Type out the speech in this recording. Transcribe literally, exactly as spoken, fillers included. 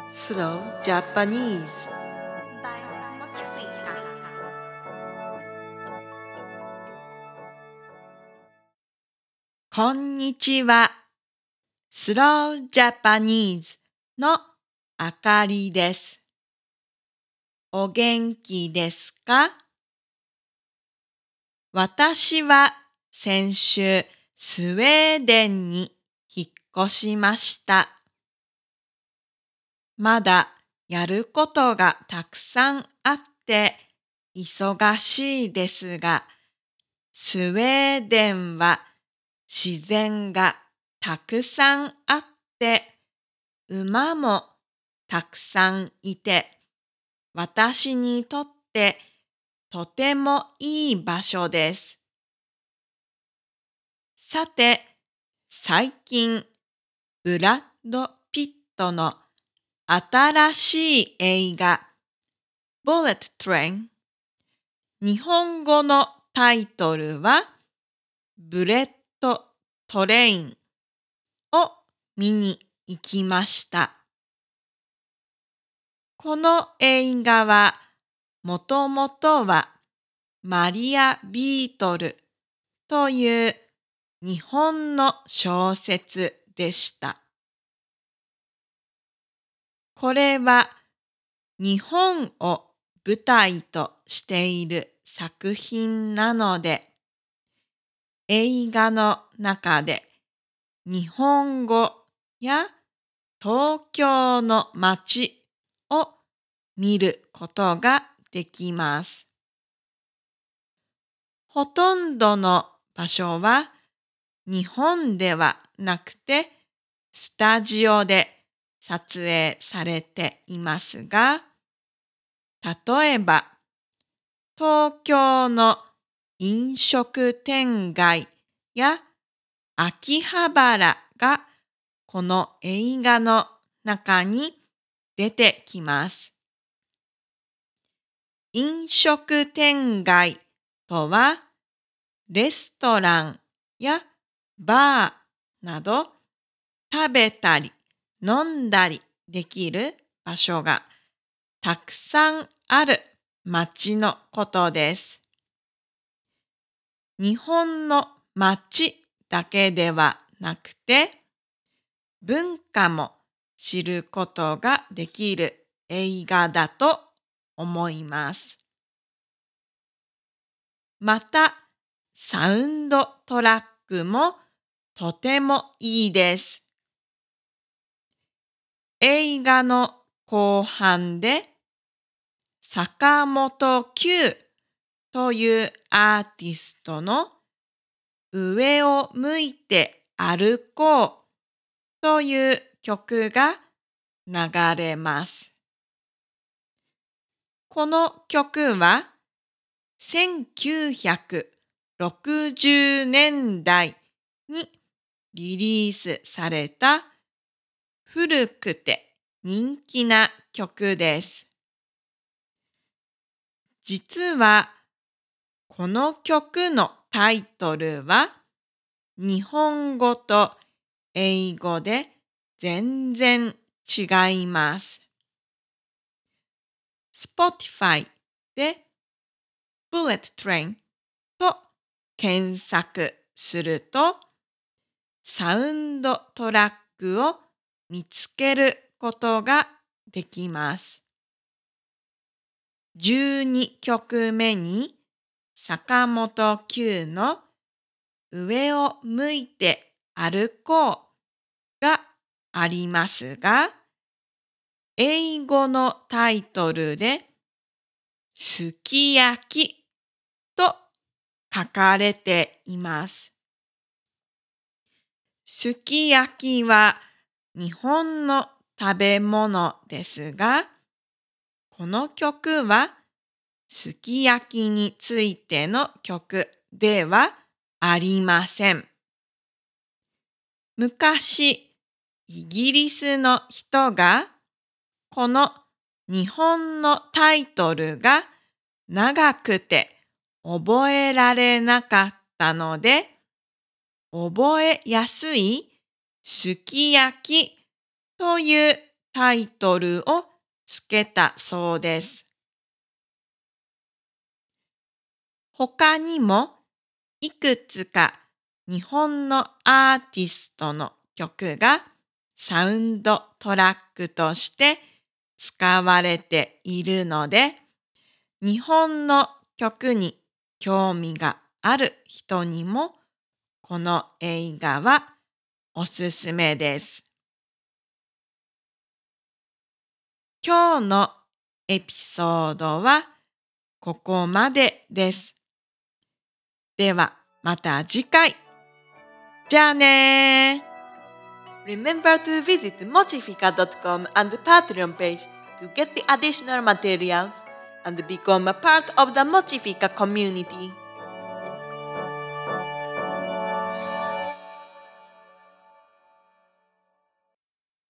Slow Japanese. by Mochifika. こんにちは。スロージャパニーズのあかりです。お元気ですか？私は先週スウェーデンに引っ越しました。まだやることがたくさんあって忙しいですが、スウェーデンは自然がたくさんあって、馬もたくさんいて、私にとってとてもいい場所です。さて、最近、ブラッド・ピットの新しい映画、Bullet Train、日本語のタイトルは、ブレット・トレインを見に行きました。この映画は、もともとはマリア・ビートルという日本の小説でした。これは日本を舞台としている作品なので、映画の中で日本語や東京の街を見ることができます。ほとんどの場所は日本ではなくてスタジオで撮影されていますが、例えば東京の飲食店街や秋葉原がこの映画の中に出てきます。飲食店街とは、レストランやバーなど食べたり飲んだりできる場所がたくさんある街のことです。日本の街だけではなくて、文化も知ることができる映画だと思います。また、サウンドトラックもとてもいいです。映画の後半で、坂本九というアーティストの上を向いて歩こうという曲が流れます。この曲はせんきゅうひゃくろくじゅうねんだいにリリースされた古くて人気な曲です。実はこの曲のタイトルは日本語と英語で全然違います。Spotify で Bullet Train と検索するとサウンドトラックを見つけることができます。じゅうにきょくめに坂本九の上を向いて歩こうがありますが、英語のタイトルですき焼きと書かれています。すき焼きは日本の食べ物ですが、この曲はすき焼きについての曲ではありません。昔、イギリスの人がこの日本のタイトルが長くて覚えられなかったので、覚えやすいすき焼きというタイトルをつけたそうです。他にもいくつか日本のアーティストの曲がサウンドトラックとして使われているので、日本の曲に興味がある人にもこの映画はおすすめです。今日のエピソードはここまでです。ではまた次回。じゃあねー。 Remember to visit mochifica dot com and the Patreon page to get the additional materials and become a part of the Mochifica community.